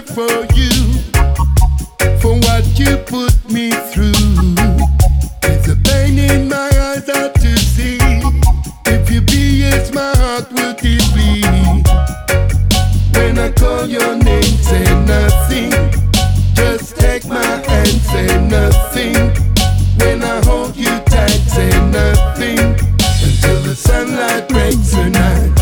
for you, for what you put me through. It's a pain in my eyes hard to see. If you be yes, my heart will it bleed. When I call your name, say nothing. Just take my hand, say nothing. When I hold you tight, say nothing. Until the sunlight breaks the night.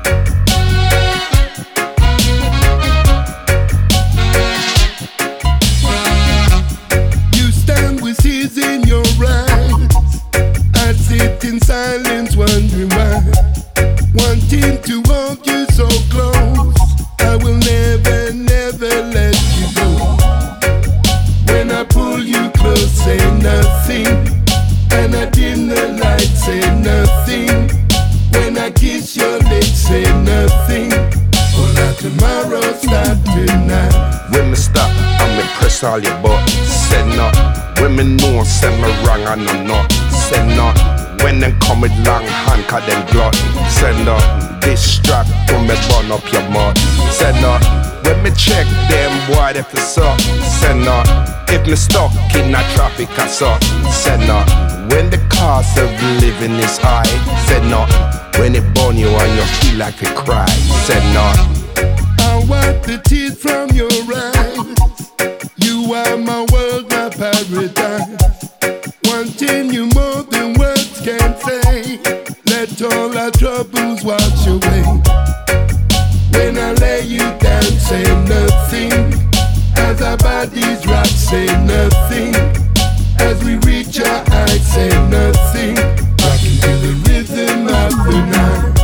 You stand with tears in your eyes. I sit in silence wondering why. Wanting to hold you so close, I will never, never let you go. When I pull you close, say nothing. And I dim the light, say nothing. When I kiss your lips, say nothing. Well, let tomorrow start tonight. When me stop, I'm impress all your buttons. Say not. When me know, say me wrong and I'm not. Say not. When them come with long hand, cause them glutton. Say not. Distract when me burn up your mud. Say not. When me check them boy, they for suck. Say not. If me stuck in a traffic I suck. Say not. When the cost of living is high. Say not. When it burn you and you feel like you cry. Say not. I wipe the tears from your eyes. You are my world, my paradise. Wanting you more than words can say. Let all our troubles wash away. When I lay you down, say nothing. As our bodies rock, say nothing. As we reach our eyes, say nothing. Rocking to the rhythm of the night.